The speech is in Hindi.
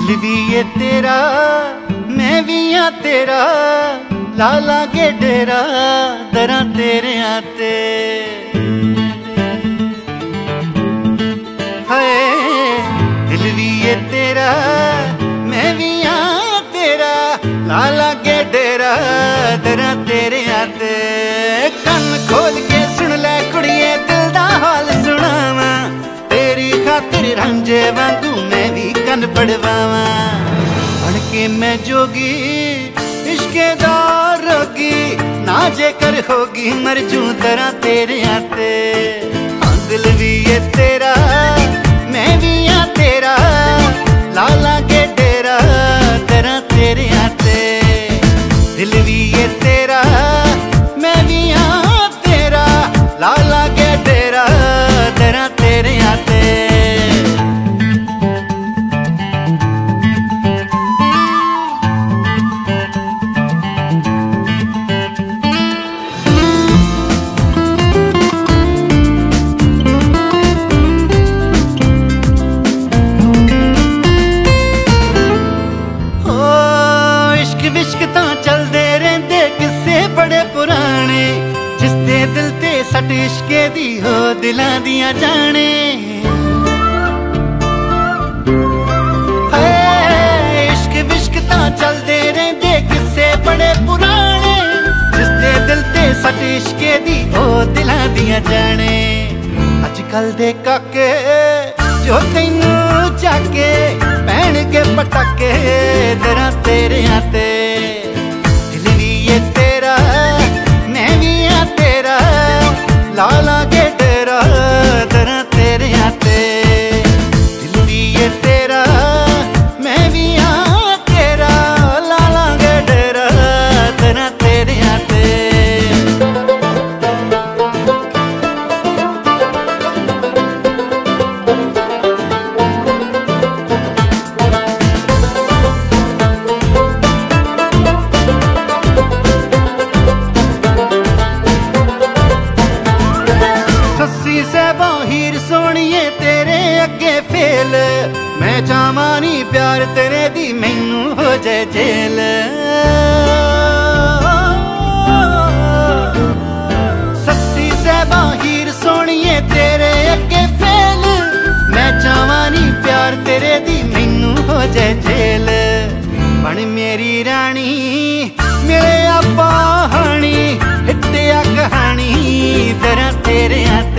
दिल भी ये तेरा मैं भी हाँ तेरा, ला लागे डेरा दरा तेरे आते। हाय दिल भी ये तेरा मैं भी हाँ तेरा, ला लागे डेरा दरा तेरे आते। कन खोल के सुन ले कुड़िए दिल दा हाल सुनावा, तेरी खातिर रांझे वांगू मैं भी कन पड़वावा। बन के मैं जोगी इश्के दा रोगी, ना जेकर होगी मर जू दरा तेरे आते। हाँ दिल भी ये तेरा मैं भी हाँ तेरा, ला लागे डेरा दरा तेरे आते। दिल भी ये तेरा मैं भी हाँ तेरा, ला लागे डेरा दरा तेरे आते। दिल ते सट इश्के दी हो दिलां दियां जाने। इश्क विश्क तां चलदे रहिंदे किस्से बड़े पुराने, जिसदे दिल ते सट इश्के दी हो दिलां दियां जाने। अजकल दे काके जो तैनू जाके पैणगे पटाके दरा तेरे आते। दिल भी ये तेरा मैं भी हाँ तेरा, ला लागे डेरा दरा तेरे आते। दिल भी ये तेरा मैं भी हाँ तेरा, ला लागे डेरा दरा तेरे आते। हीर सोनिए तेरे अगे फेल, मैं चाहवां नी प्यार तेरे दी मैनू हो जाए जेल। सस्सी सहबा हीर सोनिए तेरे अगे फेल, मैं चाहवां नी प्यार तेरे दी मैनू हो जाए जेल। बन मेरी रानी मिले आपा हानी, हिट्टिया कहानी दरा तेरे आते।